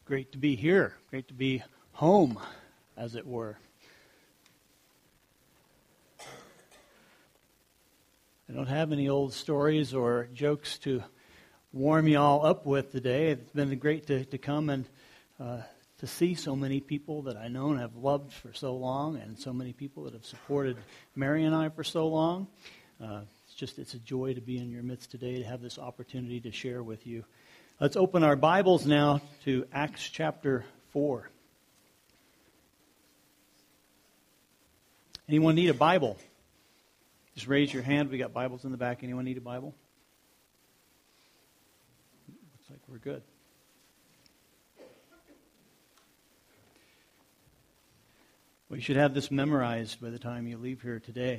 Great to be here. Great to be home, as it were. I don't have any old stories or jokes to warm you all up with today. It's been great to come and to see so many people that I know and have loved for so long, and so many people that have supported Mary and I for so long. It's a joy to be in your midst today, to have this opportunity to share with you. Let's open our Bibles now to Acts chapter 4. Anyone need a Bible? Just raise your hand. We got Bibles in the back. Anyone need a Bible? Looks like we're good. We should have this memorized by the time you leave here today.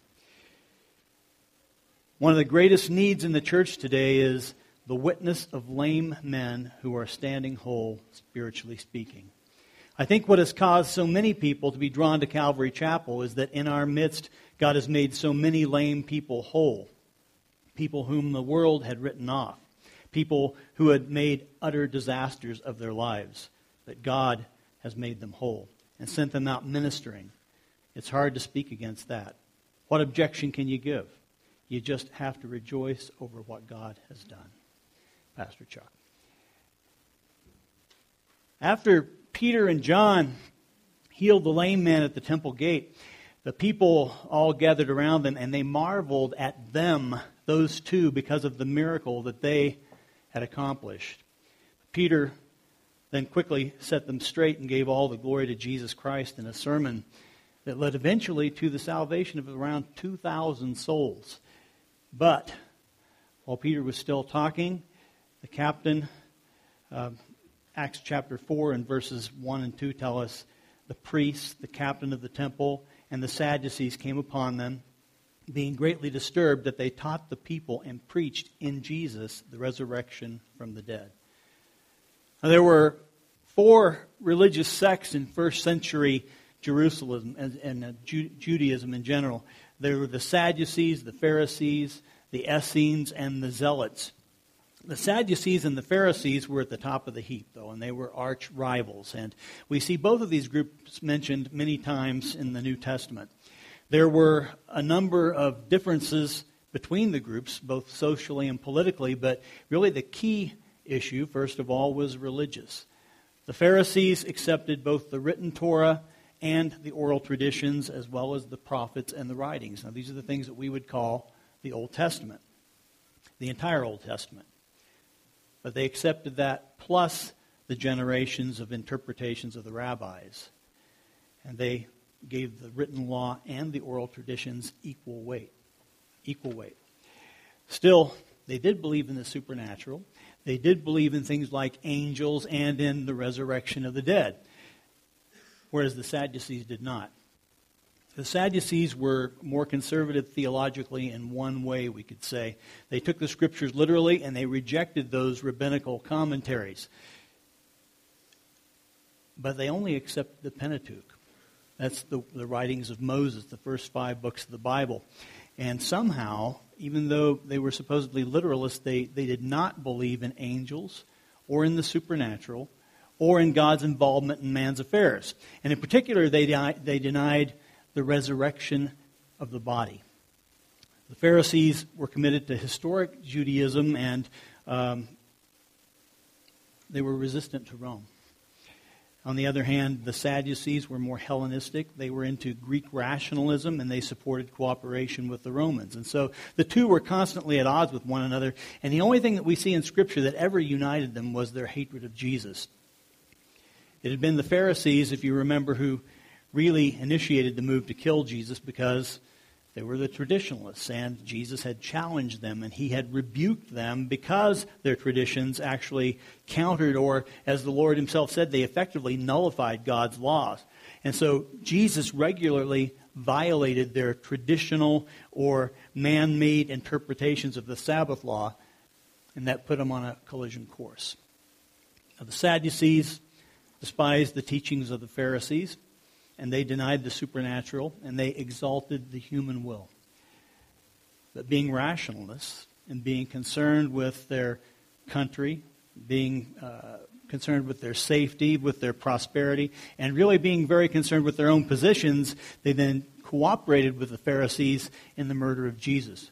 One of the greatest needs in the church today is the witness of lame men who are standing whole, spiritually speaking. I think what has caused so many people to be drawn to Calvary Chapel is that in our midst, God has made so many lame people whole. People whom the world had written off. People who had made utter disasters of their lives. That God has made them whole and sent them out ministering. It's hard to speak against that. What objection can you give? You just have to rejoice over what God has done. Pastor Chuck. After Peter and John healed the lame man at the temple gate, the people all gathered around them and they marveled at them, those two, because of the miracle that they had accomplished. Peter then quickly set them straight and gave all the glory to Jesus Christ in a sermon that led eventually to the salvation of around 2,000 souls. But while Peter was still talking, the captain, Acts chapter 4 and verses 1 and 2 tell us, the priests, the captain of the temple, and the Sadducees came upon them, being greatly disturbed that they taught the people and preached in Jesus the resurrection from the dead. Now, there were 4 religious sects in first century Jerusalem and Judaism in general. There were the Sadducees, the Pharisees, the Essenes, and the Zealots. The Sadducees and the Pharisees were at the top of the heap, though, and they were arch rivals. And we see both of these groups mentioned many times in the New Testament. There were a number of differences between the groups, both socially and politically, but really the key issue, first of all, was religious. The Pharisees accepted both the written Torah and the oral traditions, as well as the prophets and the writings. Now, these are the things that we would call the Old Testament, the entire Old Testament. But they accepted that plus the generations of interpretations of the rabbis. And they gave the written law and the oral traditions equal weight. Equal weight. Still, they did believe in the supernatural. They did believe in things like angels and in the resurrection of the dead. Whereas the Sadducees did not. The Sadducees were more conservative theologically in one way, we could say. They took the Scriptures literally and they rejected those rabbinical commentaries. But they only accepted the Pentateuch. That's the writings of Moses, the first 5 books of the Bible. And somehow, even though they were supposedly literalists, they did not believe in angels or in the supernatural or in God's involvement in man's affairs. And in particular, they denied the resurrection of the body. The Pharisees were committed to historic Judaism and they were resistant to Rome. On the other hand, the Sadducees were more Hellenistic. They were into Greek rationalism and they supported cooperation with the Romans. And so the two were constantly at odds with one another. And the only thing that we see in Scripture that ever united them was their hatred of Jesus. It had been the Pharisees, if you remember, who really initiated the move to kill Jesus because they were the traditionalists, and Jesus had challenged them, and he had rebuked them because their traditions actually countered, or as the Lord himself said, they effectively nullified God's laws. And so Jesus regularly violated their traditional or man-made interpretations of the Sabbath law, and that put them on a collision course. Now, the Sadducees despised the teachings of the Pharisees, and they denied the supernatural, and they exalted the human will. But being rationalists and being concerned with their country, being concerned with their safety, with their prosperity, and really being very concerned with their own positions, they then cooperated with the Pharisees in the murder of Jesus.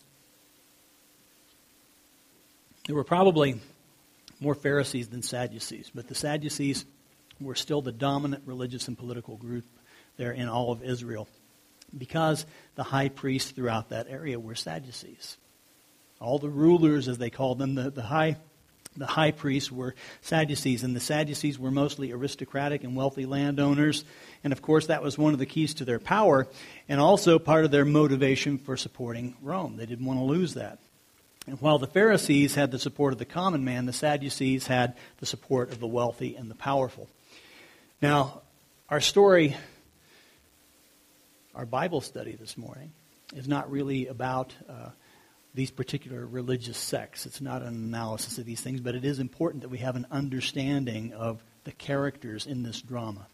There were probably more Pharisees than Sadducees, but the Sadducees were still the dominant religious and political group there in all of Israel, because the high priests throughout that area were Sadducees. All the rulers, as they called them, the high priests were Sadducees, and the Sadducees were mostly aristocratic and wealthy landowners, and of course that was one of the keys to their power, and also part of their motivation for supporting Rome. They didn't want to lose that. And while the Pharisees had the support of the common man, the Sadducees had the support of the wealthy and the powerful. Now, our story, our Bible study this morning, is not really about these particular religious sects. It's not an analysis of these things, but it is important that we have an understanding of the characters in this drama.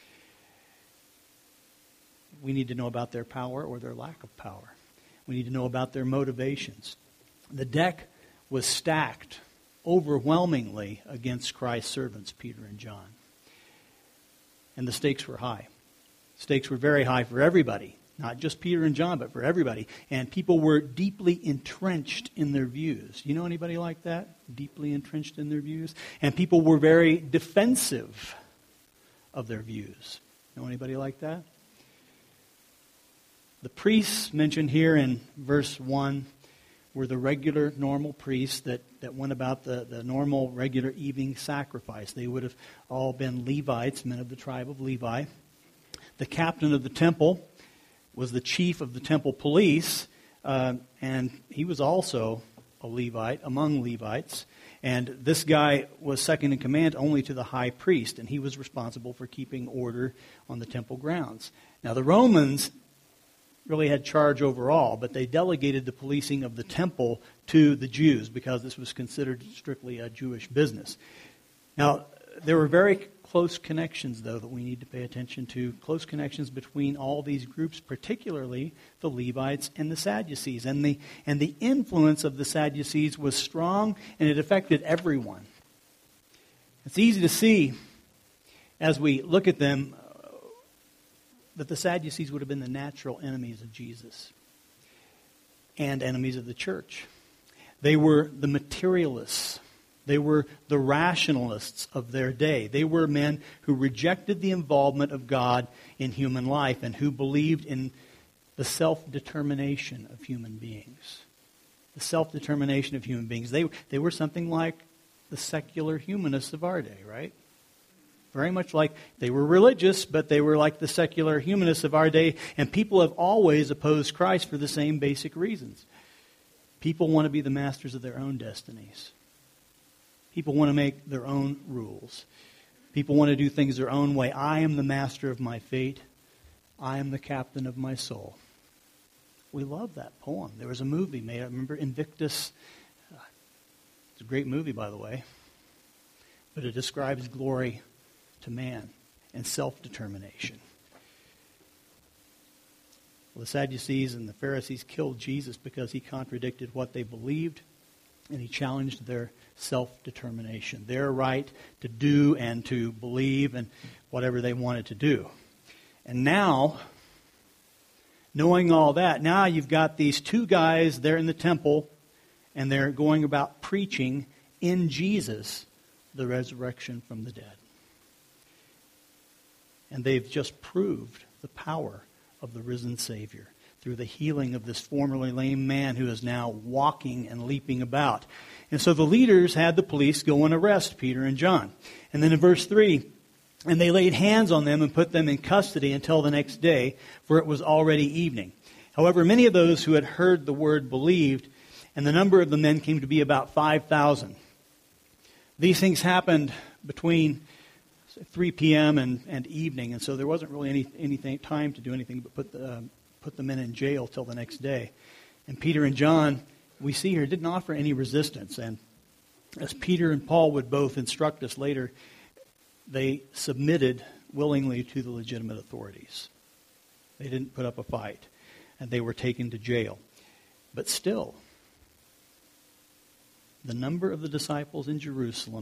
We need to know about their power or their lack of power. We need to know about their motivations. The deck was stacked overwhelmingly against Christ's servants, Peter and John. And the stakes were high. Stakes were very high for everybody, not just Peter and John, but for everybody. And people were deeply entrenched in their views. You know anybody like that? Deeply entrenched in their views? And people were very defensive of their views. Know anybody like that? The priests mentioned here in verse 1 were the regular, normal priests that went about the normal, regular evening sacrifice. They would have all been Levites, men of the tribe of Levi. The captain of the temple was the chief of the temple police, and he was also a Levite, among Levites. And this guy was second in command only to the high priest, and he was responsible for keeping order on the temple grounds. Now, the Romans really had charge over all, but they delegated the policing of the temple to the Jews because this was considered strictly a Jewish business. Now, there were very close connections, though, that we need to pay attention to, close connections between all these groups, particularly the Levites and the Sadducees. And the influence of the Sadducees was strong, and it affected everyone. It's easy to see, as we look at them, that the Sadducees would have been the natural enemies of Jesus and enemies of the church. They were the materialists. They were the rationalists of their day. They were men who rejected the involvement of God in human life and who believed in the self-determination of human beings. The self-determination of human beings. They were something like the secular humanists of our day, right? Very much like they were religious, but they were like the secular humanists of our day. And people have always opposed Christ for the same basic reasons. People want to be the masters of their own destinies. People want to make their own rules. People want to do things their own way. I am the master of my fate. I am the captain of my soul. We love that poem. There was a movie made, I remember, Invictus. It's a great movie, by the way. But it describes glory to man and self-determination. Well, the Sadducees and the Pharisees killed Jesus because he contradicted what they believed, and he challenged their self-determination, their right to do and to believe and whatever they wanted to do. And now, knowing all that, now you've got these two guys there in the temple, and they're going about preaching in Jesus the resurrection from the dead. And they've just proved the power of the risen Savior through the healing of this formerly lame man who is now walking and leaping about. And so the leaders had the police go and arrest Peter and John. And then in verse 3, and they laid hands on them and put them in custody until the next day, for it was already evening. However, many of those who had heard the word believed, and the number of the men came to be about 5,000. These things happened between 3 p.m. and evening, and so there wasn't really anything time to do anything but put the men in jail till the next day. And Peter and John, we see here, didn't offer any resistance. And as Peter and Paul would both instruct us later, they submitted willingly to the legitimate authorities. They didn't put up a fight, and they were taken to jail. But still, the number of the disciples in Jerusalem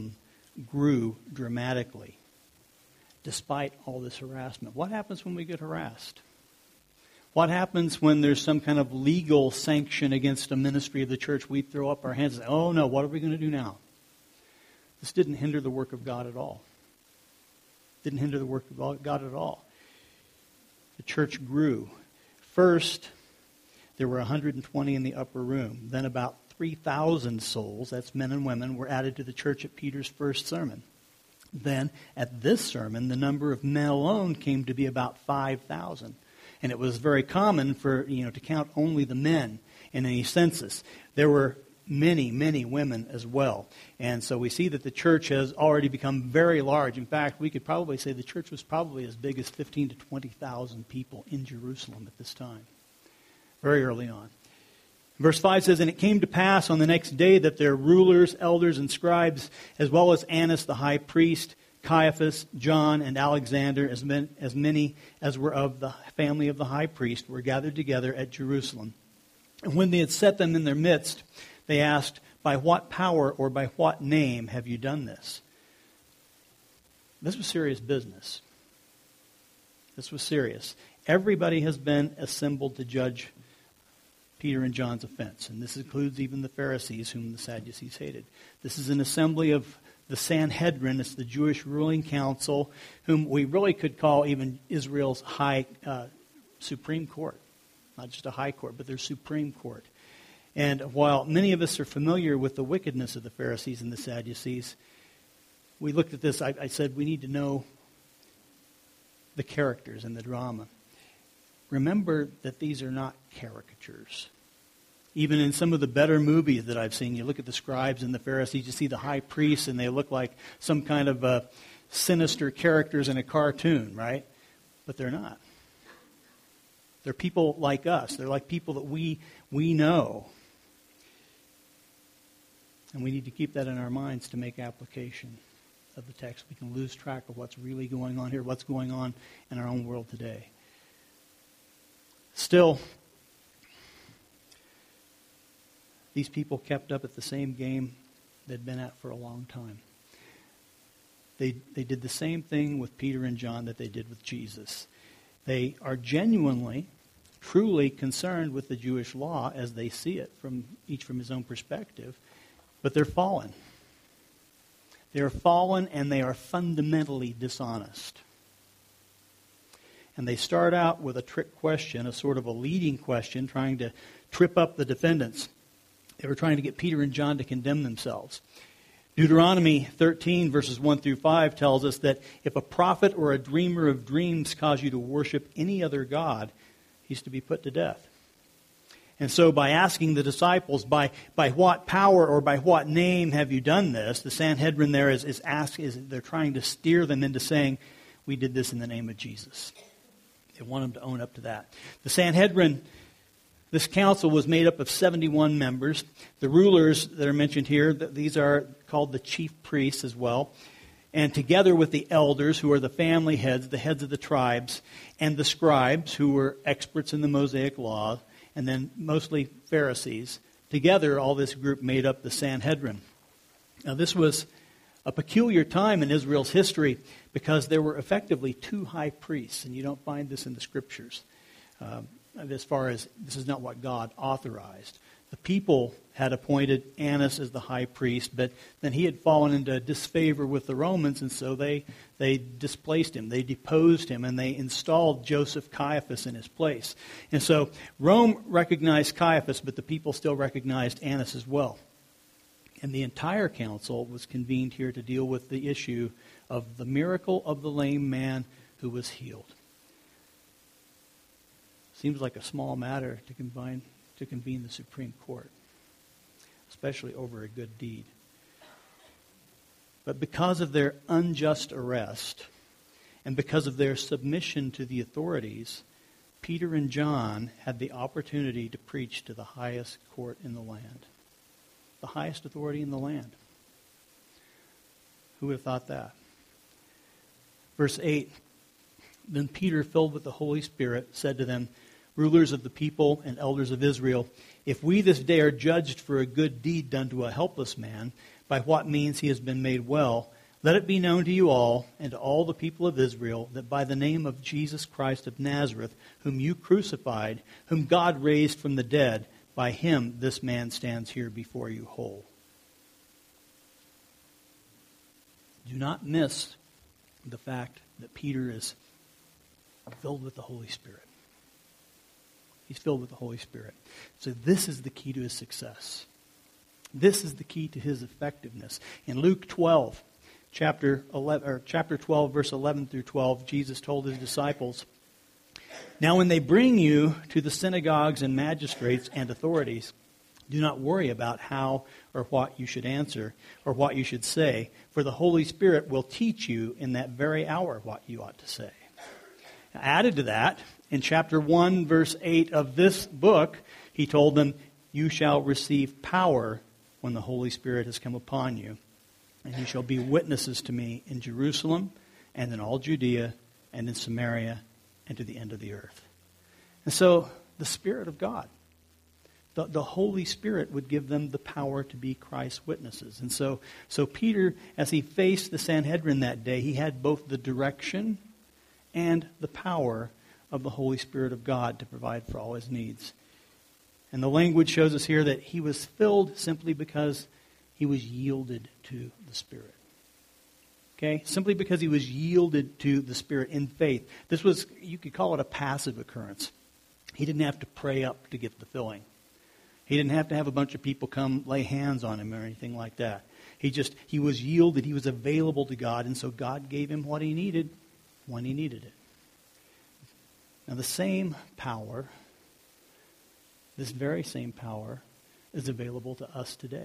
grew dramatically despite all this harassment. What happens when we get harassed? What happens when there's some kind of legal sanction against a ministry of the church? We throw up our hands and say, oh no, what are we going to do now? This didn't hinder the work of God at all. Didn't hinder the work of God at all. The church grew. First, there were 120 in the upper room. Then about 3,000 souls, that's men and women, were added to the church at Peter's first sermon. Then, at this sermon, the number of men alone came to be about 5,000. And it was very common for, to count only the men in any census. There were many, many women as well. And so we see that the church has already become very large. In fact, we could probably say the church was probably as big as 15 to 20,000 people in Jerusalem at this time, very early on. Verse 5 says, "And it came to pass on the next day that their rulers, elders, and scribes, as well as Annas the high priest, Caiaphas, John, and Alexander, as many as were of the family of the high priest, were gathered together at Jerusalem. And when they had set them in their midst, they asked, 'By what power or by what name have you done this?'" This was serious business. This was serious. Everybody has been assembled to judge Peter and John's offense. And this includes even the Pharisees, whom the Sadducees hated. This is an assembly of the Sanhedrin. It's the Jewish ruling council, whom we really could call even Israel's high Supreme Court. Not just a high court, but their Supreme Court. And while many of us are familiar with the wickedness of the Pharisees and the Sadducees, we looked at this, I said we need to know the characters and the drama. Remember that these are not caricatures. Even in some of the better movies that I've seen, you look at the scribes and the Pharisees, you see the high priests, and they look like some kind of sinister characters in a cartoon, right? But they're not. They're people like us. They're like people that we know. And we need to keep that in our minds to make application of the text. We can lose track of what's really going on here, what's going on in our own world today. Still, these people kept up at the same game they'd been at for a long time. They did the same thing with Peter and John that they did with Jesus. They are genuinely, truly concerned with the Jewish law as they see it, each from his own perspective, but they're fallen. They are fallen and they are fundamentally dishonest. And they start out with a trick question, a sort of a leading question, trying to trip up the defendants. They were trying to get Peter and John to condemn themselves. Deuteronomy 13, verses 1 through 5 tells us that if a prophet or a dreamer of dreams cause you to worship any other god, he's to be put to death. And so by asking the disciples, by what power or by what name have you done this, the Sanhedrin there they're trying to steer them into saying, we did this in the name of Jesus. They want them to own up to that. The Sanhedrin, this council was made up of 71 members. The rulers that are mentioned here, these are called the chief priests as well. And together with the elders, who are the family heads, the heads of the tribes, and the scribes, who were experts in the Mosaic law, and then mostly Pharisees. Together, all this group made up the Sanhedrin. Now, this was a peculiar time in Israel's history because there were effectively two high priests, and you don't find this in the Scriptures. As far as this is not what God authorized. The people had appointed Annas as the high priest, but then he had fallen into disfavor with the Romans, and so they displaced him. They deposed him, and they installed Joseph Caiaphas in his place. And so Rome recognized Caiaphas, but the people still recognized Annas as well. And the entire council was convened here to deal with the issue of the miracle of the lame man who was healed. Seems like a small matter to convene the Supreme Court, especially over a good deed. But because of their unjust arrest and because of their submission to the authorities, Peter and John had the opportunity to preach to the highest court in the land. The highest authority in the land. Who would have thought that? Verse 8, "Then Peter, filled with the Holy Spirit, said to them, 'Rulers of the people and elders of Israel, if we this day are judged for a good deed done to a helpless man, by what means he has been made well, Let it be known to you all and to all the people of Israel that by the name of Jesus Christ of Nazareth, whom you crucified, whom God raised from the dead, by him this man stands here before you whole. Do not miss the fact that Peter is filled with the Holy Spirit. He's filled with the Holy Spirit. So this is the key to his success. This is the key to his effectiveness. In Luke 12, chapter 12, verse 11 through 12, Jesus told his disciples, "Now when they bring you to the synagogues and magistrates and authorities, do not worry about how or what you should answer or what you should say, for the Holy Spirit will teach you in that very hour what you ought to say." Now, added to that, in chapter 1, verse 8 of this book, he told them, "You shall receive power when the Holy Spirit has come upon you, and you shall be witnesses to me in Jerusalem and in all Judea and in Samaria and to the end of the earth." And so the Spirit of God, the Holy Spirit would give them the power to be Christ's witnesses. And so Peter, as he faced the Sanhedrin that day, he had both the direction and the power of the Holy Spirit of God to provide for all his needs. And the language shows us here that he was filled simply because he was yielded to the Spirit. Okay? Simply because he was yielded to the Spirit in faith. This was, you could call it a passive occurrence. He didn't have to pray up to get the filling. He didn't have to have a bunch of people come lay hands on him or anything like that. He was yielded, he was available to God, and so God gave him what he needed when he needed it. Now the same power, this very same power, is available to us today.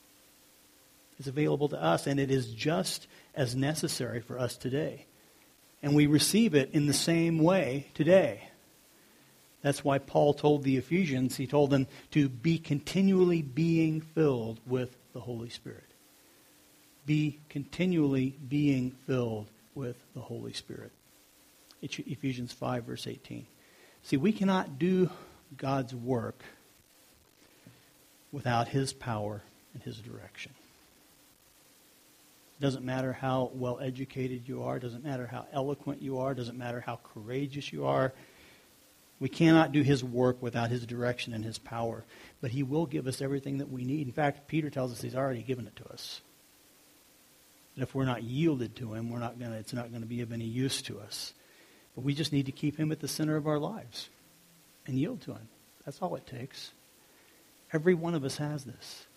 It's available to us, and it is just as necessary for us today. And we receive it in the same way today. That's why Paul told the Ephesians, he told them to be continually being filled with the Holy Spirit. Be continually being filled with the Holy Spirit. Ephesians 5, verse 18. See, we cannot do God's work without his power and his direction. It doesn't matter how well educated you are, doesn't matter how eloquent you are, doesn't matter how courageous you are. We cannot do his work without his direction and his power. But he will give us everything that we need. In fact, Peter tells us he's already given it to us. And if we're not yielded to him, it's not going to be of any use to us. But we just need to keep him at the center of our lives and yield to him. That's all it takes. Every one of us has this.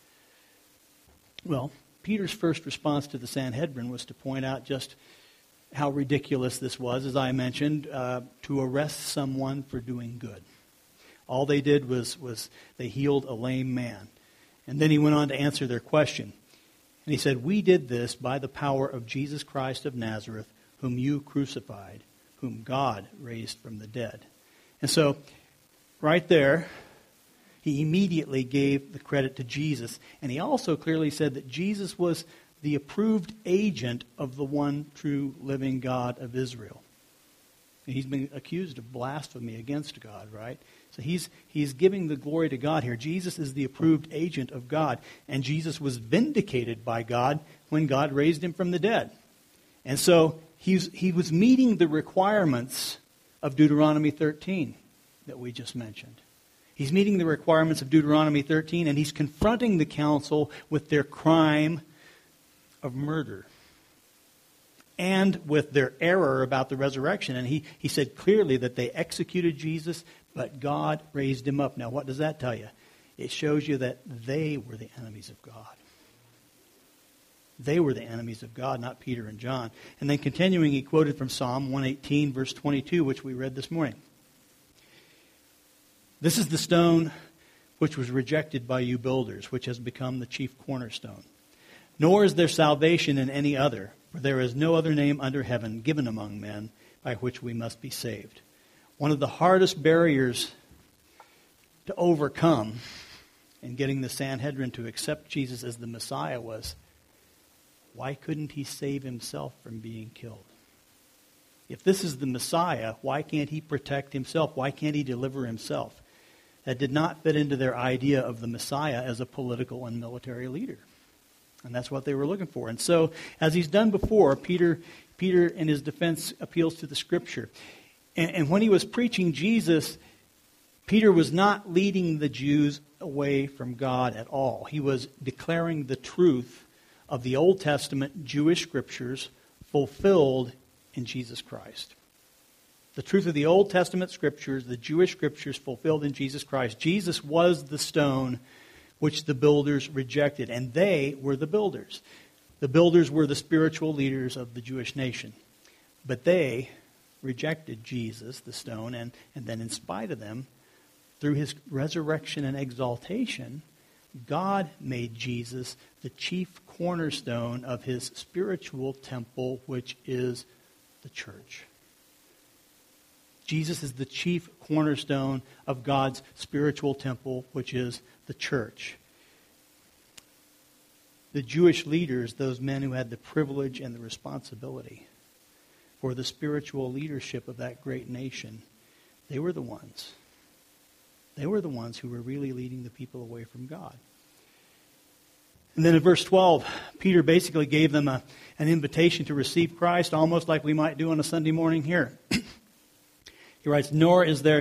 Well, Peter's first response to the Sanhedrin was to point out just how ridiculous this was, as I mentioned, to arrest someone for doing good. All they did was they healed a lame man. And then he went on to answer their question. And he said, "We did this by the power of Jesus Christ of Nazareth, whom you crucified, whom God raised from the dead." And so, right there, he immediately gave the credit to Jesus. And he also clearly said that Jesus was the approved agent of the one true living God of Israel. And he's been accused of blasphemy against God, right? So he's giving the glory to God here. Jesus is the approved agent of God. And Jesus was vindicated by God when God raised him from the dead. And so he was meeting the requirements of Deuteronomy 13 that we just mentioned. He's meeting the requirements of Deuteronomy 13, and he's confronting the council with their crime of murder and with their error about the resurrection. And he said clearly that they executed Jesus, but God raised him up. Now, what does that tell you? It shows you that they were the enemies of God. They were the enemies of God, not Peter and John. And then continuing, he quoted from Psalm 118, verse 22, which we read this morning. "This is the stone which was rejected by you builders, which has become the chief cornerstone. Nor is there salvation in any other, for there is no other name under heaven given among men by which we must be saved." One of the hardest barriers to overcome in getting the Sanhedrin to accept Jesus as the Messiah was, why couldn't he save himself from being killed? If this is the Messiah, why can't he protect himself? Why can't he deliver himself? That did not fit into their idea of the Messiah as a political and military leader. And that's what they were looking for. And so, as he's done before, Peter in his defense appeals to the Scripture. And when he was preaching Jesus, Peter was not leading the Jews away from God at all. He was declaring the truth of the Old Testament Jewish Scriptures fulfilled in Jesus Christ. The truth of the Old Testament Scriptures, the Jewish Scriptures fulfilled in Jesus Christ. Jesus was the stone which the builders rejected, and they were the builders. The builders were the spiritual leaders of the Jewish nation. But they rejected Jesus, the stone, and then in spite of them, through his resurrection and exaltation, God made Jesus the chief cornerstone of his spiritual temple, which is the church. Jesus is the chief cornerstone of God's spiritual temple, which is the church. The Jewish leaders, those men who had the privilege and the responsibility for the spiritual leadership of that great nation, they were the ones. They were the ones who were really leading the people away from God. And then in verse 12, Peter basically gave them an invitation to receive Christ, almost like we might do on a Sunday morning here. He writes, nor is there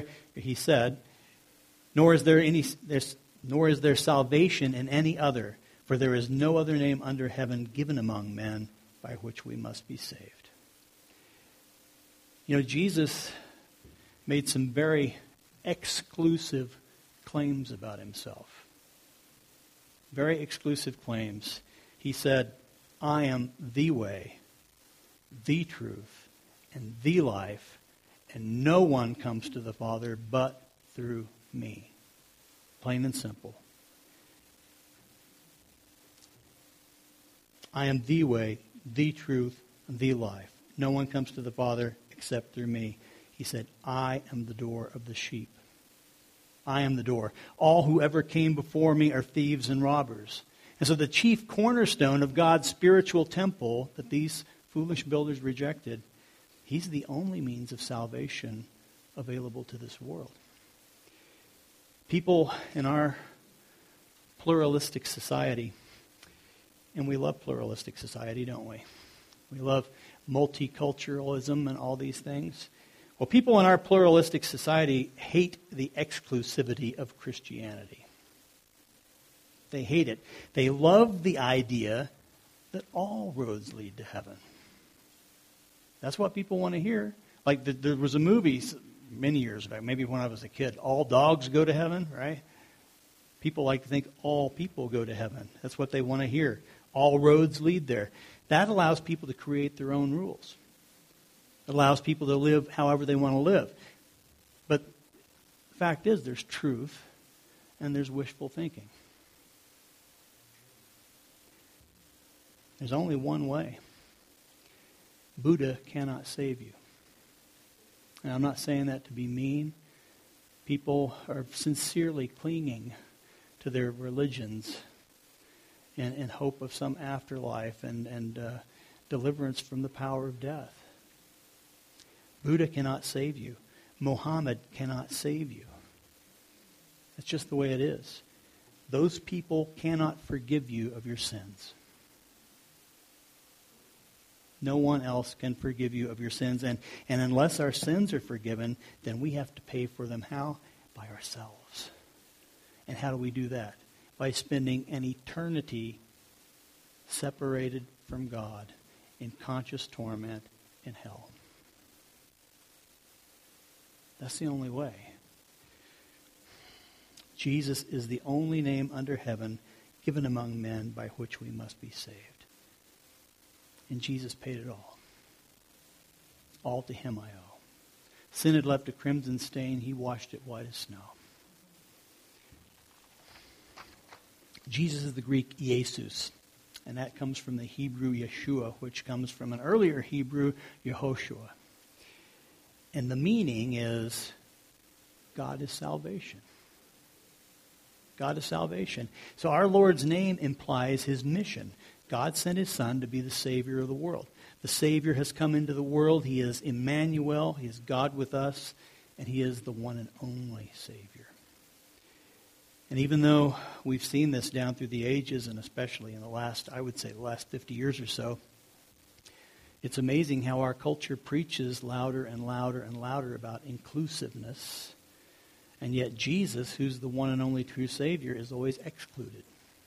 salvation in any other, for there is no other name under heaven given among men by which we must be saved. You know, Jesus made some very exclusive claims about himself. Very exclusive claims. He said, I am the way, the truth, and the life, and no one comes to the Father but through me. Plain and simple. I am the way, the truth, and the life. No one comes to the Father except through me. He said, I am the door of the sheep. I am the door. All who ever came before me are thieves and robbers. And so the chief cornerstone of God's spiritual temple that these foolish builders rejected, he's the only means of salvation available to this world. People in our pluralistic society, and we love pluralistic society, don't we? We love multiculturalism and all these things. Well, people in our pluralistic society hate the exclusivity of Christianity. They hate it. They love the idea that all roads lead to heaven. That's what people want to hear. Like there was a movie many years back, maybe when I was a kid, All Dogs Go to Heaven, right? People like to think all people go to heaven. That's what they want to hear. All roads lead there. That allows people to create their own rules. It allows people to live however they want to live. But the fact is, there's truth and there's wishful thinking. There's only one way. Buddha cannot save you. And I'm not saying that to be mean. People are sincerely clinging to their religions in hope of some afterlife and deliverance from the power of death. Buddha cannot save you. Muhammad cannot save you. That's just the way it is. Those people cannot forgive you of your sins. No one else can forgive you of your sins. And unless our sins are forgiven, then we have to pay for them. How? By ourselves. And how do we do that? By spending an eternity separated from God in conscious torment in hell. That's the only way. Jesus is the only name under heaven given among men by which we must be saved. And Jesus paid it all. All to him I owe. Sin had left a crimson stain. He washed it white as snow. Jesus is the Greek Jesus. And that comes from the Hebrew Yeshua, which comes from an earlier Hebrew Yehoshua. And the meaning is God is salvation. God is salvation. So our Lord's name implies his mission. God sent his Son to be the Savior of the world. The Savior has come into the world. He is Emmanuel. He is God with us. And he is the one and only Savior. And even though we've seen this down through the ages, and especially in the last 50 years or so, it's amazing how our culture preaches louder and louder and louder about inclusiveness, and yet Jesus, who's the one and only true Savior, is always excluded.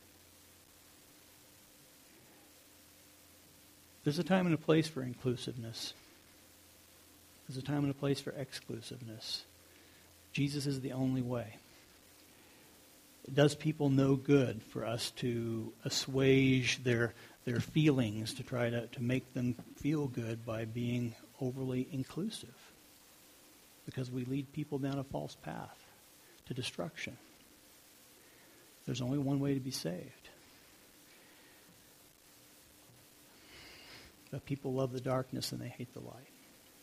There's a time and a place for inclusiveness. There's a time and a place for exclusiveness. Jesus is the only way. It does people no good for us to assuage their feelings, to try to make them feel good by being overly inclusive. Because we lead people down a false path to destruction. There's only one way to be saved. But people love the darkness and they hate the light.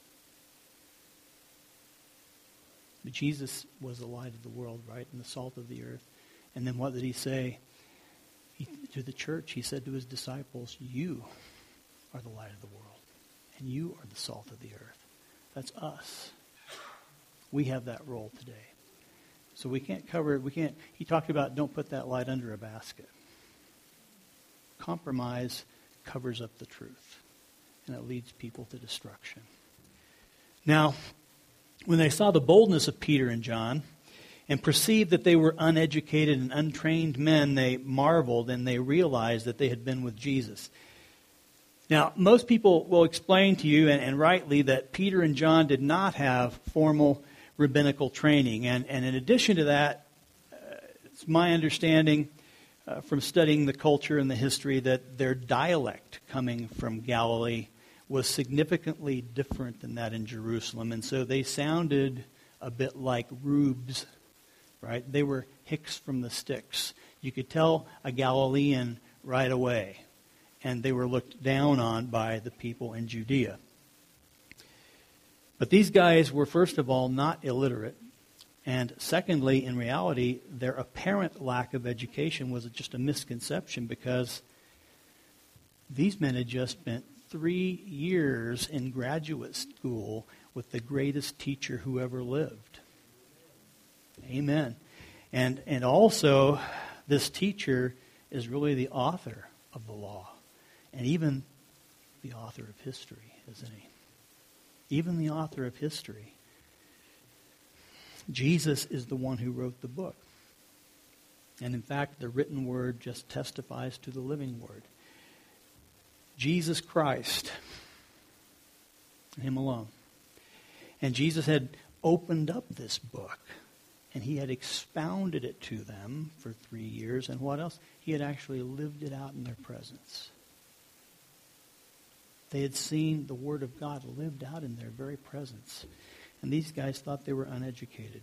But Jesus was the light of the world, right? And the salt of the earth. And then what did he say? To the church, he said to his disciples, you are the light of the world. And you are the salt of the earth. That's us. We have that role today. So we can't he talked about don't put that light under a basket. Compromise covers up the truth. And it leads people to destruction. Now, when they saw the boldness of Peter and John and perceived that they were uneducated and untrained men, they marveled and they realized that they had been with Jesus. Now, most people will explain to you, and rightly, that Peter and John did not have formal rabbinical training. And in addition to that, it's my understanding from studying the culture and the history that their dialect coming from Galilee was significantly different than that in Jerusalem. And so they sounded a bit like rubes, right? They were hicks from the sticks. You could tell a Galilean right away. And they were looked down on by the people in Judea. But these guys were, first of all, not illiterate. And secondly, in reality, their apparent lack of education was just a misconception, because these men had just spent 3 years in graduate school with the greatest teacher who ever lived. Amen. And also, this teacher is really the author of the law. And even the author of history, isn't he? Even the author of history. Jesus is the one who wrote the book. And in fact, the written word just testifies to the living word. Jesus Christ, him alone. And Jesus had opened up this book, and he had expounded it to them for 3 years. And what else? He had actually lived it out in their presence. They had seen the Word of God lived out in their very presence. And these guys thought they were uneducated.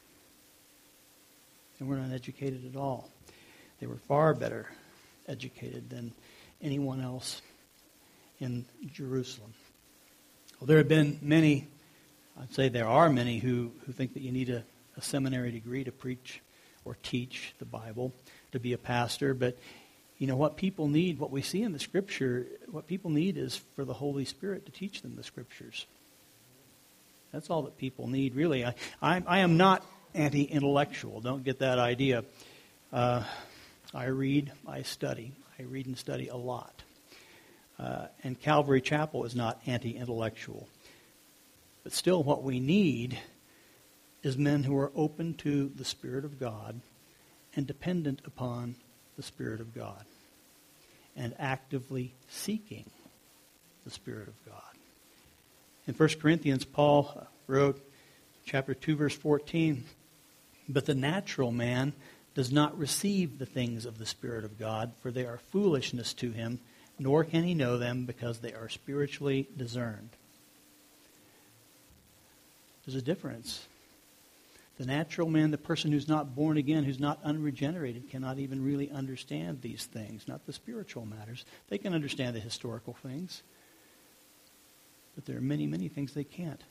They weren't uneducated at all. They were far better educated than anyone else in Jerusalem. Well, there have been many, I'd say there are many who think that you need a seminary degree to preach or teach the Bible, to be a pastor. But you know what people need, what we see in the Scripture, what people need is for the Holy Spirit to teach them the Scriptures. That's all that people need, really. I am not anti-intellectual. Don't get that idea. I read, I study. I read and study a lot. And Calvary Chapel is not anti-intellectual. But still, what we need is men who are open to the Spirit of God and dependent upon the Spirit of God and actively seeking the Spirit of God. In 1 Corinthians, Paul wrote, chapter 2, verse 14, "But the natural man does not receive the things of the Spirit of God, for they are foolishness to him, nor can he know them because they are spiritually discerned." There's a difference. The natural man, the person who's not born again, who's not unregenerated, cannot even really understand these things, not the spiritual matters. They can understand the historical things, but there are many, many things they can't.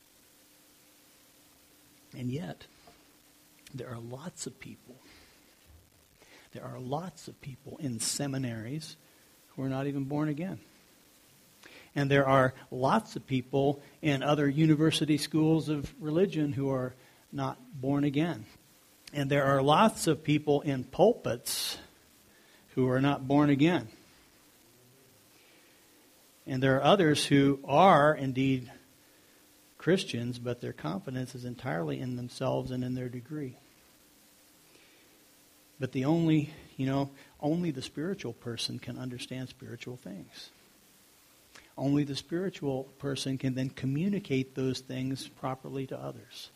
And yet, there are lots of people. There are lots of people in seminaries who are not even born again. And there are lots of people in other university schools of religion who are not born again. And there are lots of people in pulpits who are not born again. And there are others who are indeed Christians, but their confidence is entirely in themselves and in their degree. But only the spiritual person can understand spiritual things. Only the spiritual person can then communicate those things properly to others.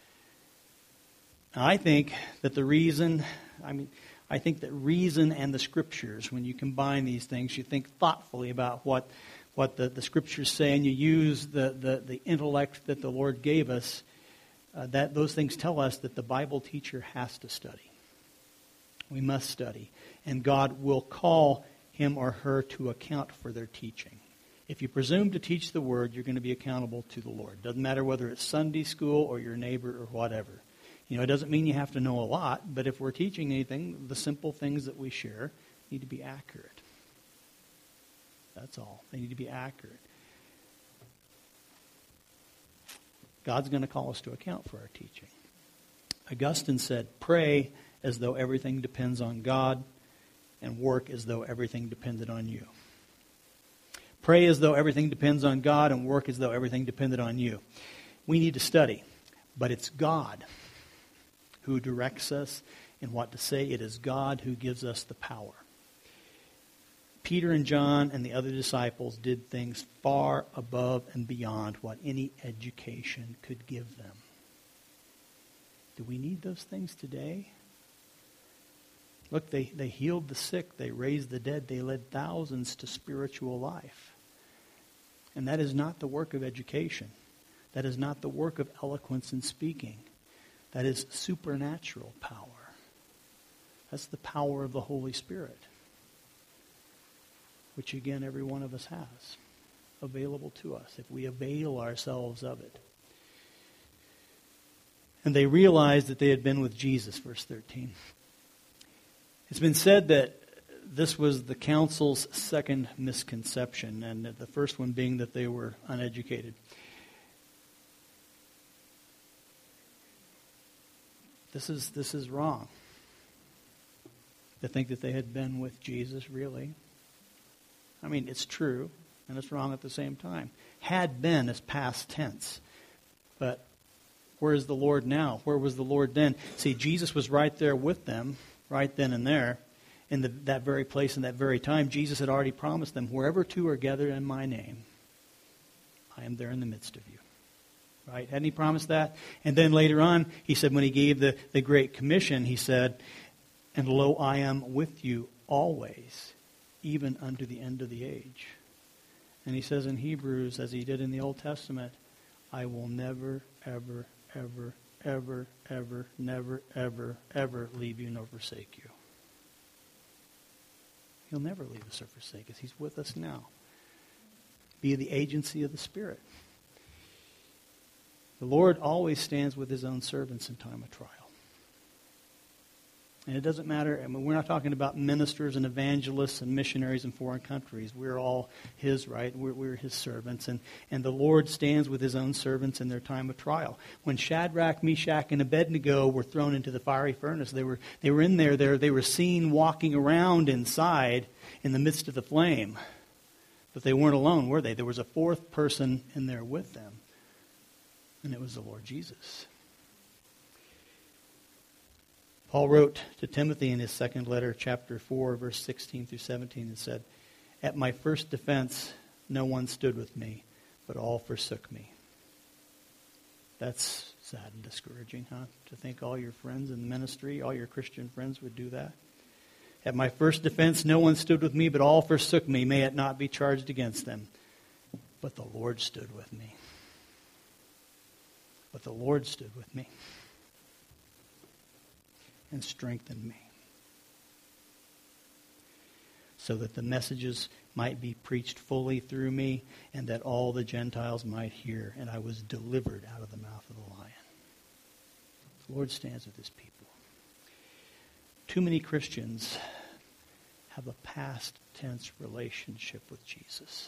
I think that reason and the Scriptures, when you combine these things, you think thoughtfully about what the Scriptures say, and you use the intellect that the Lord gave us, that those things tell us that the Bible teacher has to study. We must study. And God will call him or her to account for their teaching. If you presume to teach the Word, you're going to be accountable to the Lord. Doesn't matter whether it's Sunday school or your neighbor or whatever. It doesn't mean you have to know a lot, but if we're teaching anything, the simple things that we share need to be accurate. That's all. They need to be accurate. God's going to call us to account for our teaching. Augustine said, "Pray as though everything depends on God, and work as though everything depended on you." Pray as though everything depends on God, and work as though everything depended on you. We need to study, but it's God who directs us in what to say. It is God who gives us the power. Peter and John and the other disciples did things far above and beyond what any education could give them. Do we need those things today? Look, they healed the sick, they raised the dead, they led thousands to spiritual life. And that is not the work of education. That is not the work of eloquence and speaking. That is supernatural power. That's the power of the Holy Spirit, which again every one of us has available to us if we avail ourselves of it. And they realized that they had been with Jesus, verse 13. It's been said that this was the council's second misconception, and the first one being that they were uneducated. This is wrong. To think that they had been with Jesus, really. I mean, it's true, and it's wrong at the same time. Had been is past tense. But where is the Lord now? Where was the Lord then? See, Jesus was right there with them, right then and there, in that very place and that very time. Jesus had already promised them, wherever two are gathered in my name, I am there in the midst of you. Right? Hadn't he promised that? And then later on, he said, when he gave the Great Commission, he said, "And lo, I am with you always, even unto the end of the age." And he says in Hebrews, as he did in the Old Testament, "I will never, ever, ever, ever, ever, never, ever, ever leave you nor forsake you." He'll never leave us or forsake us. He's with us now. Be the agency of the Spirit. The Lord always stands with his own servants in time of trial. And it doesn't matter, I mean, we're not talking about ministers and evangelists and missionaries in foreign countries. We're all his, right? We're his servants. And the Lord stands with his own servants in their time of trial. When Shadrach, Meshach, and Abednego were thrown into the fiery furnace, they were in there. They were seen walking around inside in the midst of the flame. But they weren't alone, were they? There was a fourth person in there with them. And it was the Lord Jesus. Paul wrote to Timothy in his second letter, chapter 4, verse 16 through 17, and said, "At my first defense, no one stood with me, but all forsook me." That's sad and discouraging, huh? To think all your friends in the ministry, all your Christian friends would do that. "At my first defense, no one stood with me, but all forsook me. May it not be charged against them. But the Lord stood with me." But the Lord stood with me and strengthened me, so that the messages might be preached fully through me, and that all the Gentiles might hear. And I was delivered out of the mouth of the lion. The Lord stands with his people. Too many Christians have a past tense relationship with Jesus.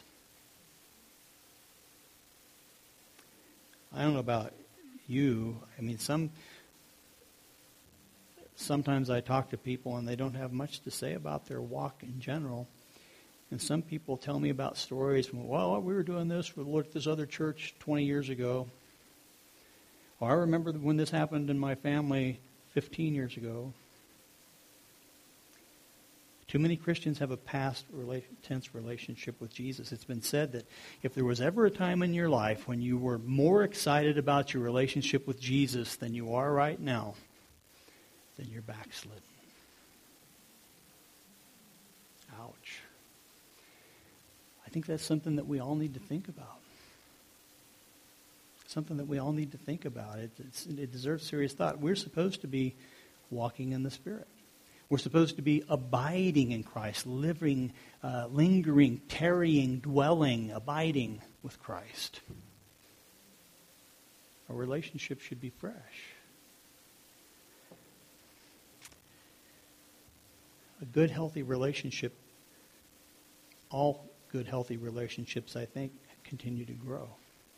I don't know about you. I mean, some sometimes I talk to people and they don't have much to say about their walk in general. And some people tell me about stories from, well, we were doing this for the Lord at this other church 20 years ago. Or I remember when this happened in my family 15 years ago. Too many Christians have a past tense relationship with Jesus. It's been said that if there was ever a time in your life when you were more excited about your relationship with Jesus than you are right now, then you're backslidden. Ouch. I think that's something that we all need to think about. Something that we all need to think about. It deserves serious thought. We're supposed to be walking in the Spirit. We're supposed to be abiding in Christ, living, lingering, tarrying, dwelling, abiding with Christ. Our relationship should be fresh. A good, healthy relationship, all good, healthy relationships, I think, continue to grow.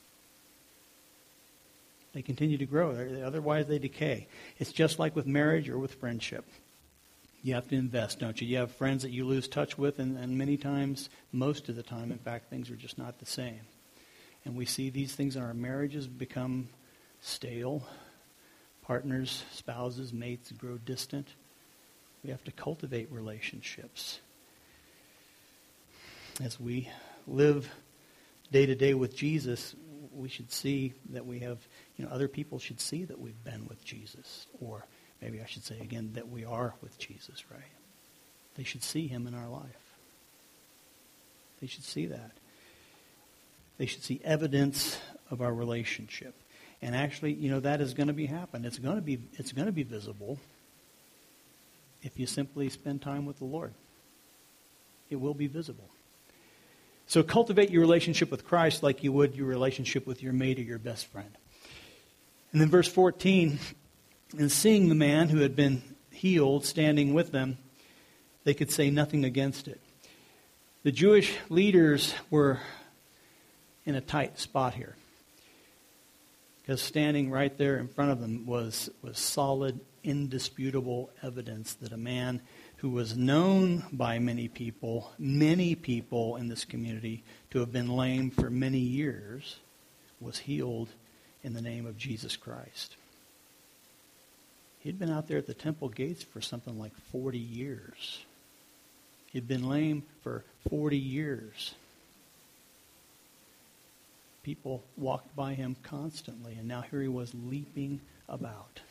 They continue to grow. Otherwise, they decay. It's just like with marriage or with friendship. You have to invest, don't you? You have friends that you lose touch with, and many times, most of the time, in fact, things are just not the same. And we see these things in our marriages become stale. Partners, spouses, mates grow distant. We have to cultivate relationships. As we live day to day with Jesus, we should see that we have, other people should see that we've been with Jesus. Or maybe I should say again that we are with Jesus, right? They should see him in our life. They should see that. They should see evidence of our relationship. And actually, that is going to be happen. It's going to be visible if you simply spend time with the Lord. It will be visible. So cultivate your relationship with Christ like you would your relationship with your mate or your best friend. And then verse 14, and seeing the man who had been healed standing with them, they could say nothing against it. The Jewish leaders were in a tight spot here, because standing right there in front of them was solid, indisputable evidence that a man who was known by many people in this community to have been lame for many years was healed in the name of Jesus Christ. He'd been out there at the temple gates for something like 40 years. He'd been lame for 40 years. People walked by him constantly, and now here he was leaping about.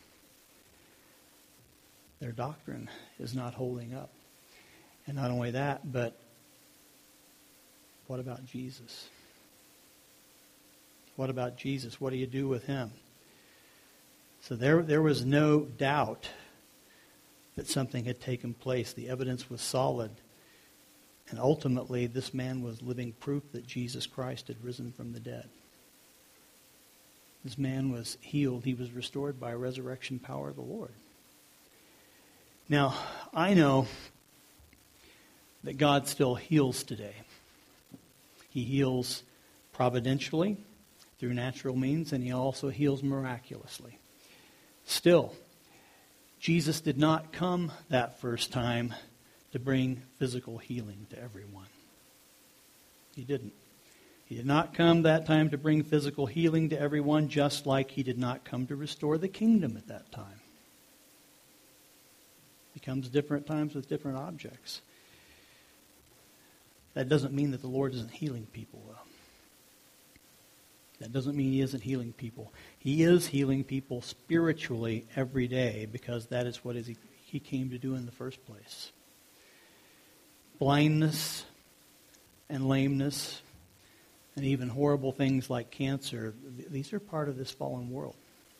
Their doctrine is not holding up. And not only that, but what about Jesus? What about Jesus? What do you do with him? So there was no doubt that something had taken place. The evidence was solid. And ultimately, this man was living proof that Jesus Christ had risen from the dead. This man was healed. He was restored by resurrection power of the Lord. Now, I know that God still heals today. He heals providentially through natural means, and he also heals miraculously. Still, Jesus did not come that first time to bring physical healing to everyone. He didn't. He did not come that time to bring physical healing to everyone, just like he did not come to restore the kingdom at that time. He comes different times with different objects. That doesn't mean that the Lord isn't healing people, though. That doesn't mean he isn't healing people. He is healing people spiritually every day, because that is what he came to do in the first place. Blindness and lameness and even horrible things like cancer, these are part of this fallen world.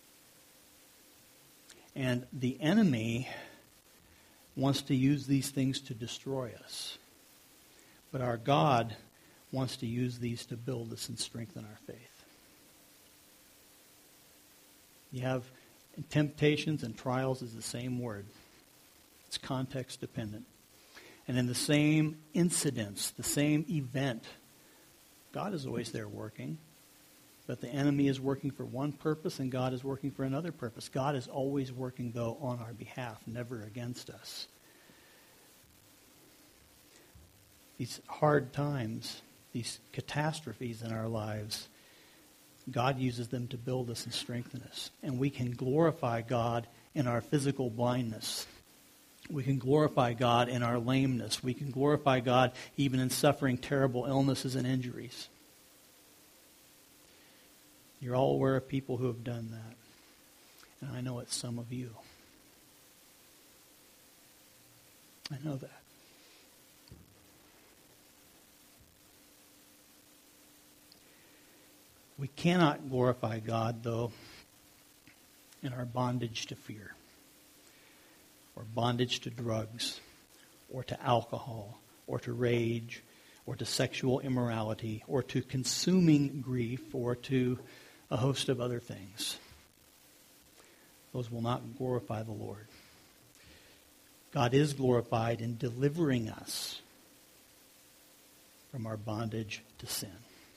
And the enemy wants to use these things to destroy us. But our God wants to use these to build us and strengthen our faith. You have temptations and trials is the same word. It's context dependent. And in the same incidents, the same event, God is always there working. But the enemy is working for one purpose and God is working for another purpose. God is always working, though, on our behalf, never against us. These hard times, these catastrophes in our lives, God uses them to build us and strengthen us. And we can glorify God in our physical blindness. We can glorify God in our lameness. We can glorify God even in suffering terrible illnesses and injuries. You're all aware of people who have done that. And I know it's some of you. I know that. We cannot glorify God, though, in our bondage to fear, or bondage to drugs, or to alcohol, or to rage, or to sexual immorality, or to consuming grief, or to a host of other things. Those will not glorify the Lord. God is glorified in delivering us from our bondage to sin.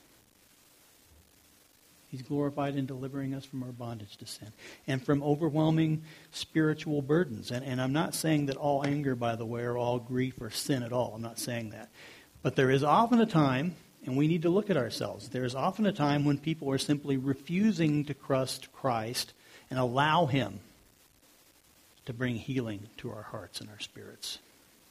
He's glorified in delivering us from our bondage to sin and from overwhelming spiritual burdens. And I'm not saying that all anger, by the way, or all grief or sin at all. I'm not saying that. But there is often a time, and we need to look at ourselves, there is often a time when people are simply refusing to trust Christ and allow Him to bring healing to our hearts and our spirits.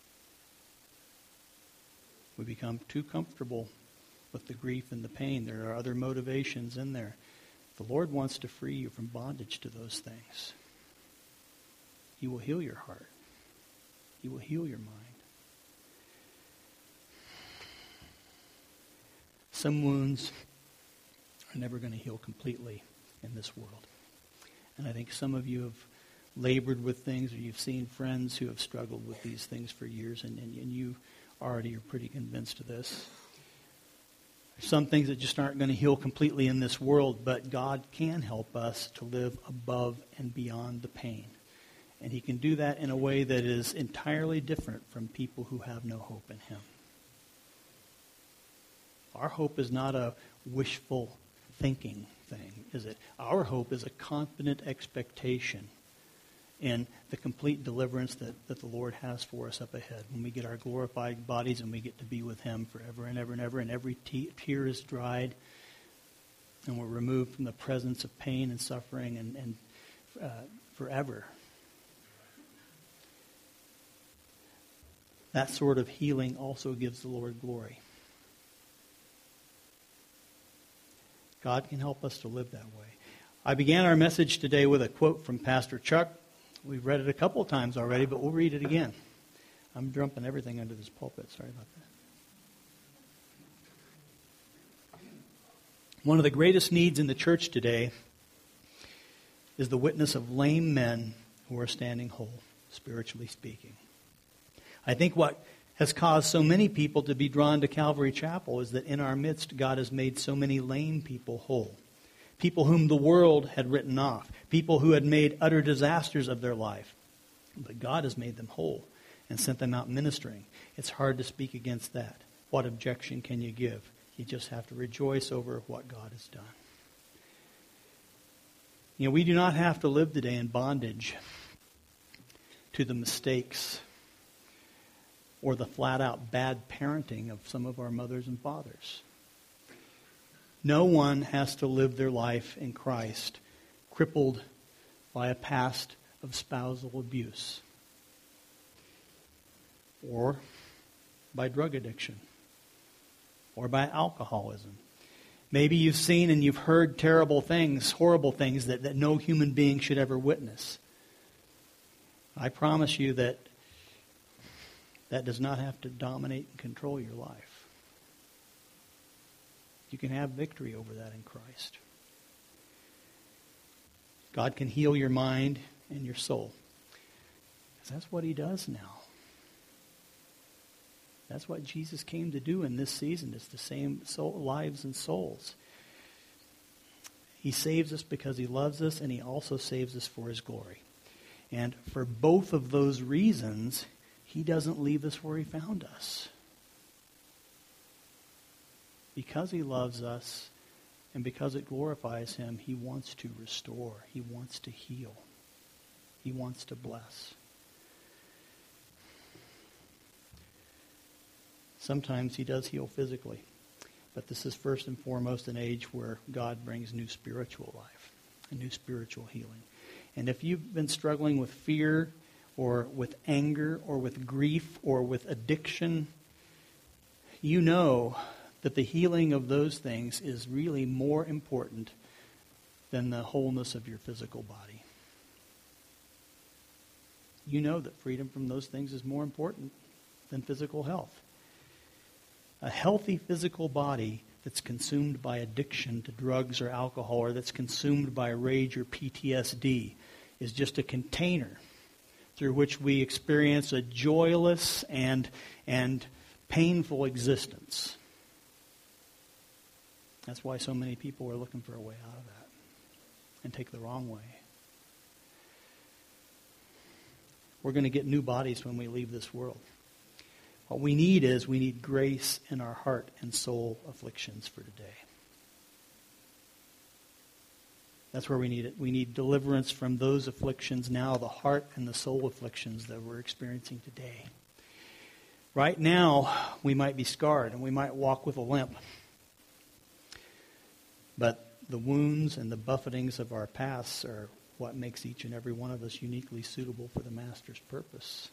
We become too comfortable with the grief and the pain. There are other motivations in there. The Lord wants to free you from bondage to those things. He will heal your heart. He will heal your mind. Some wounds are never going to heal completely in this world. And I think some of you have labored with things, or you've seen friends who have struggled with these things for years, and you already are pretty convinced of this. There's some things that just aren't going to heal completely in this world, but God can help us to live above and beyond the pain. And He can do that in a way that is entirely different from people who have no hope in Him. Our hope is not a wishful thinking thing, is it? Our hope is a confident expectation in the complete deliverance that the Lord has for us up ahead. When we get our glorified bodies and we get to be with Him forever and ever and ever, and every tear is dried, and we're removed from the presence of pain and suffering and forever. That sort of healing also gives the Lord glory. God can help us to live that way. I began our message today with a quote from Pastor Chuck. We've read it a couple of times already, but we'll read it again. I'm dumping everything under this pulpit. Sorry about that. One of the greatest needs in the church today is the witness of lame men who are standing whole, spiritually speaking. I think what has caused so many people to be drawn to Calvary Chapel is that in our midst, God has made so many lame people whole. People whom the world had written off. People who had made utter disasters of their life. But God has made them whole and sent them out ministering. It's hard to speak against that. What objection can you give? You just have to rejoice over what God has done. You know, we do not have to live today in bondage to the mistakes or the flat-out bad parenting of some of our mothers and fathers. No one has to live their life in Christ crippled by a past of spousal abuse or by drug addiction or by alcoholism. Maybe you've seen and you've heard terrible things, horrible things that no human being should ever witness. I promise you that does not have to dominate and control your life. You can have victory over that in Christ. God can heal your mind and your soul. Because that's what He does now. That's what Jesus came to do in this season, is to save lives and souls. He saves us because He loves us, and He also saves us for His glory. And for both of those reasons, He doesn't leave us where He found us. Because He loves us And because it glorifies him, he wants to restore. He wants to heal. He wants to bless. Sometimes he does heal physically. But this is first and foremost an age where God brings new spiritual life, a new spiritual healing. And if you've been struggling with fear or with anger or with grief or with addiction, you know that the healing of those things is really more important than the wholeness of your physical body. You know that freedom from those things is more important than physical health. A healthy physical body that's consumed by addiction to drugs or alcohol, or that's consumed by rage or PTSD, is just a container through which we experience a joyless and painful existence. That's why so many people are looking for a way out of that and take the wrong way. We're going to get new bodies when we leave this world. What we need grace in our heart and soul afflictions for today. That's where we need it. We need deliverance from those afflictions now, the heart and the soul afflictions that we're experiencing today. Right now, we might be scarred and we might walk with a limp. But the wounds and the buffetings of our pasts are what makes each and every one of us uniquely suitable for the Master's purpose.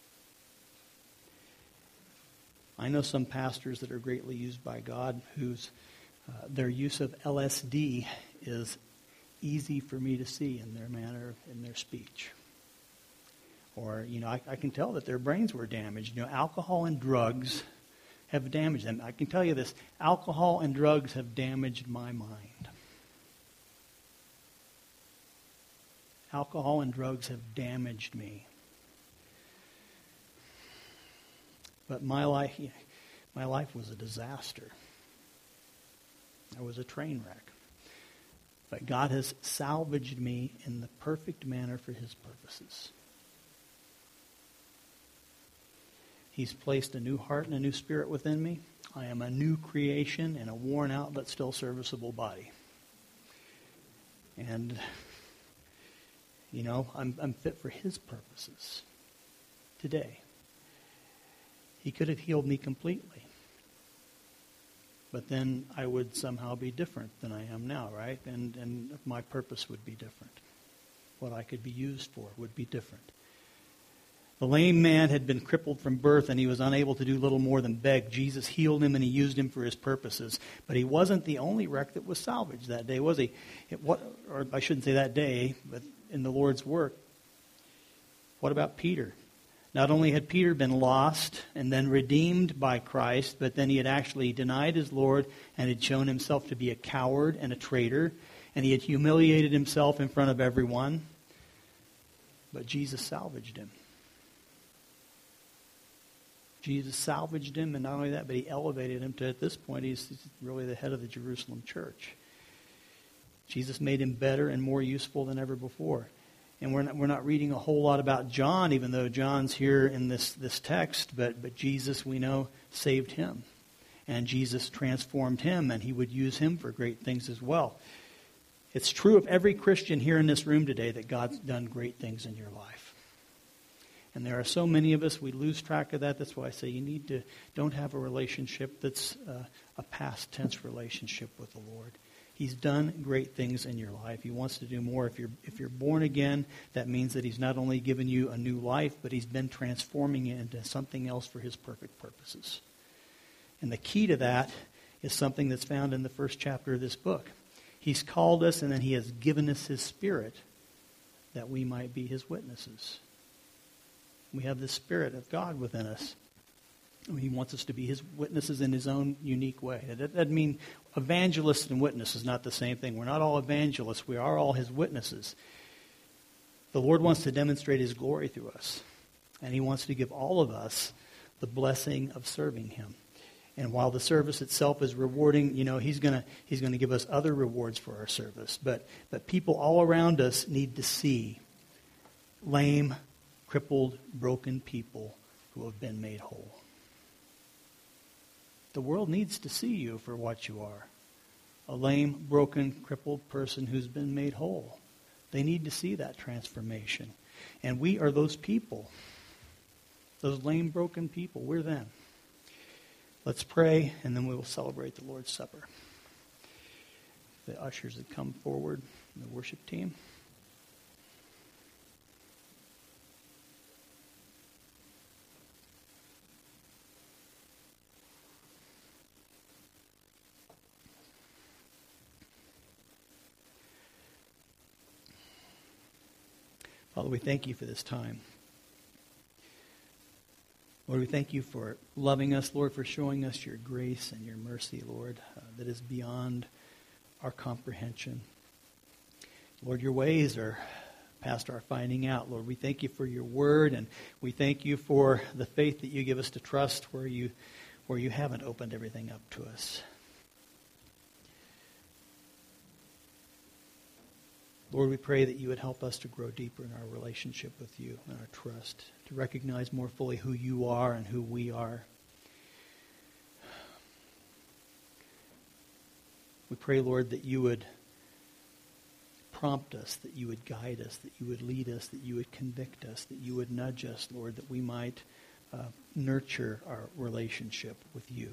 I know some pastors that are greatly used by God whose their use of LSD is easy for me to see in their manner, in their speech. Or, I can tell that their brains were damaged. Alcohol and drugs have damaged them. I can tell you this, alcohol and drugs have damaged my mind. Alcohol and drugs have damaged me. But my life was a disaster. I was a train wreck. But God has salvaged me in the perfect manner for his purposes. He's placed a new heart and a new spirit within me. I am a new creation in a worn out but still serviceable body. And, I'm fit for his purposes today. He could have healed me completely. But then I would somehow be different than I am now, right? And my purpose would be different. What I could be used for would be different. The lame man had been crippled from birth, and he was unable to do little more than beg. Jesus healed him, and he used him for his purposes. But he wasn't the only wreck that was salvaged that day, was he? Or I shouldn't say that day, but in the Lord's work. What about Peter? Not only had Peter been lost and then redeemed by Christ, but then he had actually denied his Lord and had shown himself to be a coward and a traitor, and he had humiliated himself in front of everyone. But Jesus salvaged him. Jesus salvaged him, and not only that, but he elevated him to, at this point, he's really the head of the Jerusalem church. Jesus made him better and more useful than ever before. And we're not reading a whole lot about John, even though John's here in this text. But Jesus, we know, saved him. And Jesus transformed him, and he would use him for great things as well. It's true of every Christian here in this room today that God's done great things in your life. And there are so many of us, we lose track of that. That's why I say don't have a relationship that's a past tense relationship with the Lord. He's done great things in your life. He wants to do more. If you're born again, that means that he's not only given you a new life, but he's been transforming it into something else for his perfect purposes. And the key to that is something that's found in the first chapter of this book. He's called us, and then he has given us his Spirit that we might be his witnesses. We have the Spirit of God within us. He wants us to be his witnesses in his own unique way. That doesn't mean evangelists and witnesses is not the same thing. We're not all evangelists. We are all his witnesses. The Lord wants to demonstrate his glory through us. And he wants to give all of us the blessing of serving him. And while the service itself is rewarding, he's going to give us other rewards for our service. But people all around us need to see lame, crippled, broken people who have been made whole. The world needs to see you for what you are, a lame, broken, crippled person who's been made whole. They need to see that transformation. And we are those people. Those lame, broken people. We're them. Let's pray, and then we will celebrate the Lord's Supper. The ushers that come forward, the worship team. Father, we thank you for this time. Lord, we thank you for loving us, Lord, for showing us your grace and your mercy, Lord, that is beyond our comprehension. Lord, your ways are past our finding out. Lord, we thank you for your word, and we thank you for the faith that you give us to trust where you haven't opened everything up to us. Lord, we pray that you would help us to grow deeper in our relationship with you and our trust, to recognize more fully who you are and who we are. We pray, Lord, that you would prompt us, that you would guide us, that you would lead us, that you would convict us, that you would nudge us, Lord, that we might nurture our relationship with you.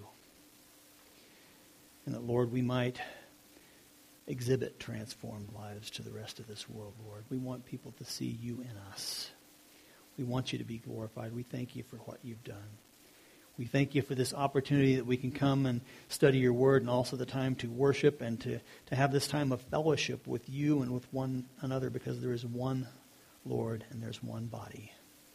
And that, Lord, we might exhibit transformed lives to the rest of this world, Lord. We want people to see you in us. We want you to be glorified. We thank you for what you've done. We thank you for this opportunity that we can come and study your word, and also the time to worship and to have this time of fellowship with you and with one another, because there is one Lord and there's one body.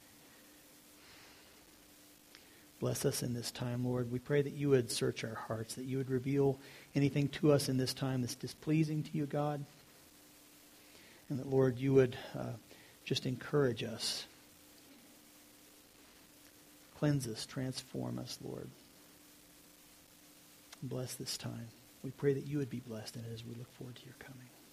Bless us in this time, Lord. We pray that you would search our hearts, that you would reveal anything to us in this time that's displeasing to you, God. And that, Lord, you would just encourage us. Cleanse us, transform us, Lord. Bless this time. We pray that you would be blessed in it as we look forward to your coming.